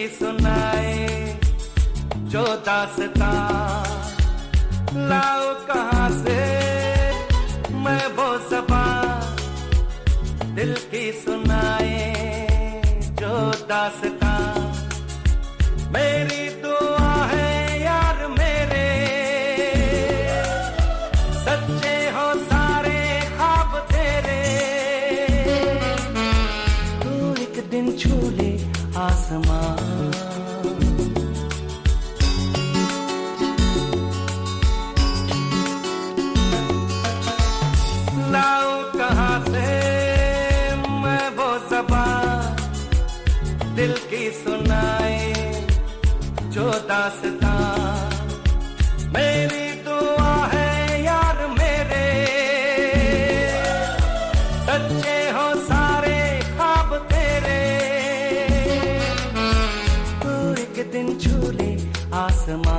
सुनाए जो दास्तां, लाओ कहाँ से मैं वो ज़बां, दिल की सुनाए जो दास्तां। मेरी दुआ है यार मेरे, सच्चे हो सारे ख्वाब तेरे, तू एक दिन छू ले आसमां। लाओ कहाँ से मैं वो ज़बां, दिल की सुनाए जो दास्तां। मेरी दुआ है यार मेरे, सच्चे हो सारे ख्वाब तेरे, तू एक दिन छू ले आसमां।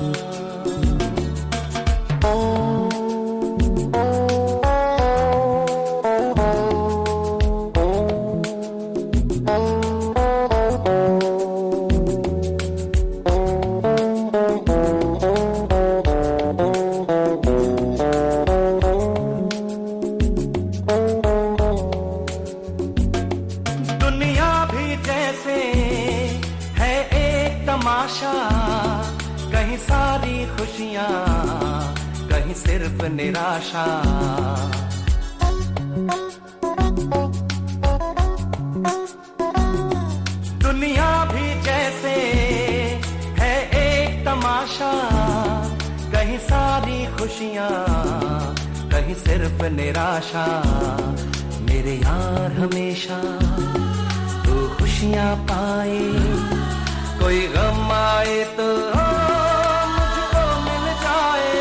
दुनिया भी जैसे है एक तमाशा, कहीं सारी खुशियां कहीं सिर्फ निराशा। दुनिया भी जैसे है एक तमाशा, कहीं सारी खुशियां कहीं सिर्फ निराशा। मेरे यार हमेशा तू खुशियां पाए, कोई गम आए तो मुझको मिल जाए।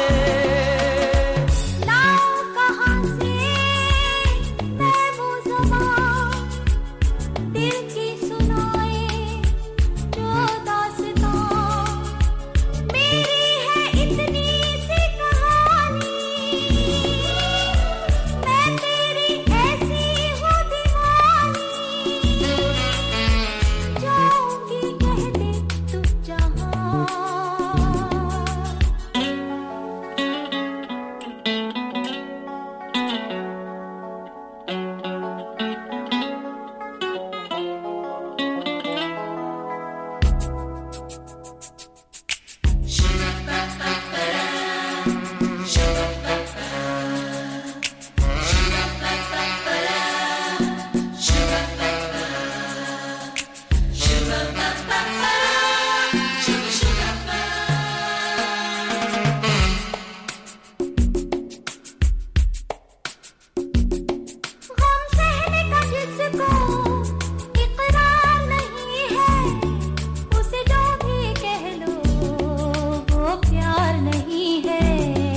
लाओ कहाँ से मैं वो ज़बां, दिल की सुनाए जो दास्तां। मेरी है इतनी सी कहानी, मैं तेरी ऐसी हूँ दीवानी, जाऊंगी कह दे तू जहाँ। गम सहने का जिसको इकरार नहीं है, उसे जो भी कह लो वो प्यार नहीं है।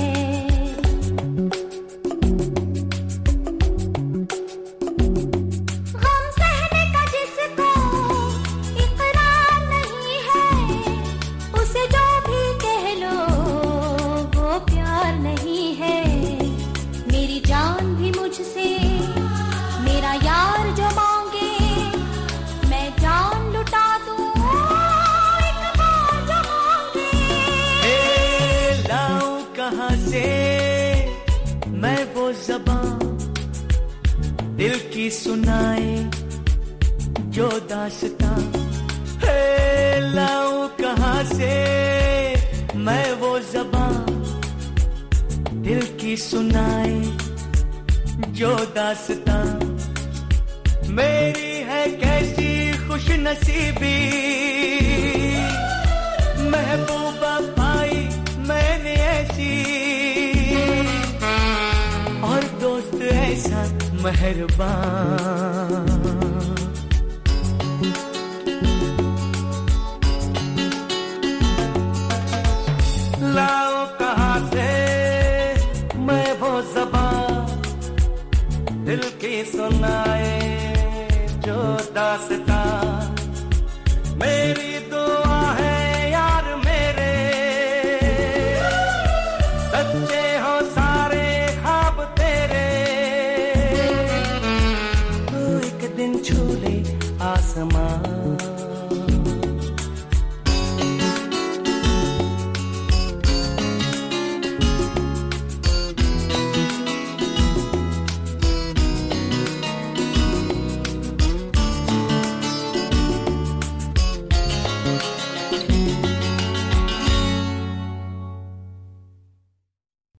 गम सहने का जिसको इकरार नहीं है, उसे जो भी कह लो वो प्यार नहीं है। मेरी जान भी मुझसे मेरा यार जो मांगे, मैं जान लुटा दूं एक बार जो मांगे। ए लाऊं कहाँ से मैं वो ज़बां, दिल की सुनाए जो दास्तां। ए लाऊं कहाँ से मैं वो ज़बां, दिल की सुनाए जो दास्तां। मेरी है कैसी खुश नसीबी, महबूबा पाई मैंने ऐसी, और दोस्त ऐसा मेहरबान। लाओ कहाँ से मैं वो ज़बां, दिल की सुनाए जो दास्तां। मेरी दुआ है यार मेरे, सच्चे हो सारे ख्वाब तेरे, तू एक दिन छू ले आसमां।